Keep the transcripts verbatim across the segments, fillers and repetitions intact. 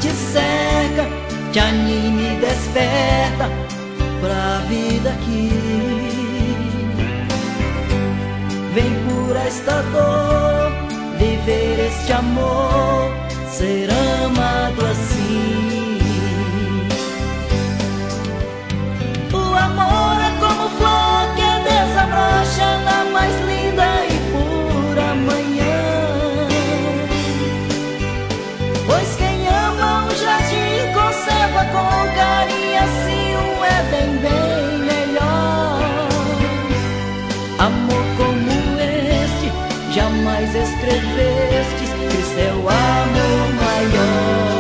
te cerca, te anima e desperta pra vida aqui. Vem curar esta dor, viver este amor, ser amado assim. O amor é como flor que desabrocha na mais linda e pura manhã. Pois quem ama um jardim conserva com carinho, assim um Éden bem melhor. Amor como este jamais escrevestes, Cristo é o amor maior.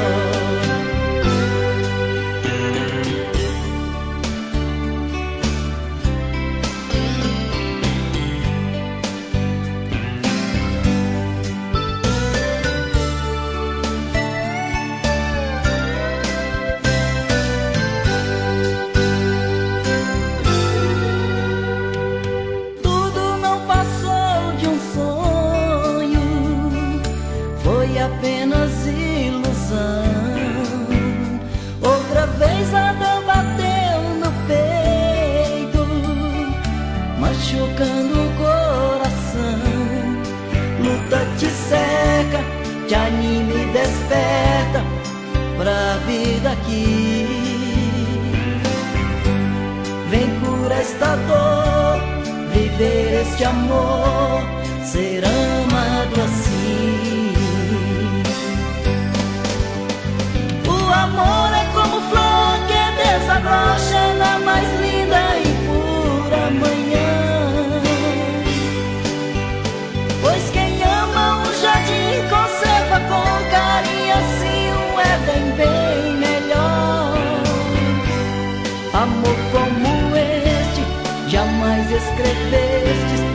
Apenas ilusão. Outra vez a dor bateu no peito, machucando o coração. Luta te cerca, te anima e desperta pra vida aqui. Vem curar esta dor, viver este amor, ser amado assim. O amor é como flor que desabrocha na mais linda e pura manhã. Pois quem ama um jardim conserva com carinho, assim um Éden bem melhor. Amor como este jamais escrevestes,